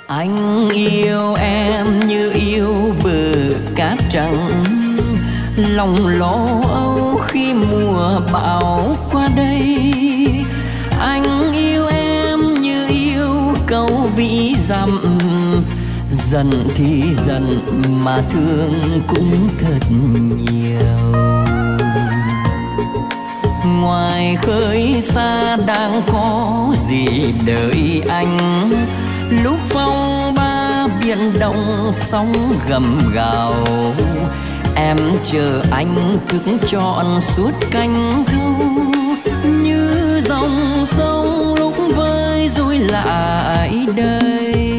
Anh yêu em như yêu bờ cát trắng, lòng lo âu khi mùa bão qua đây. Anh yêu em như yêu câu vĩ dặm, dần thì dần mà thương cũng thật nhiều. Ngoài khơi xa đang có gì đợi anh, lúc phong ba biển động sóng gầm gào. Em chờ anh thức trọn suốt canh thâu, như dòng sông lúc vơi rồi lại đây.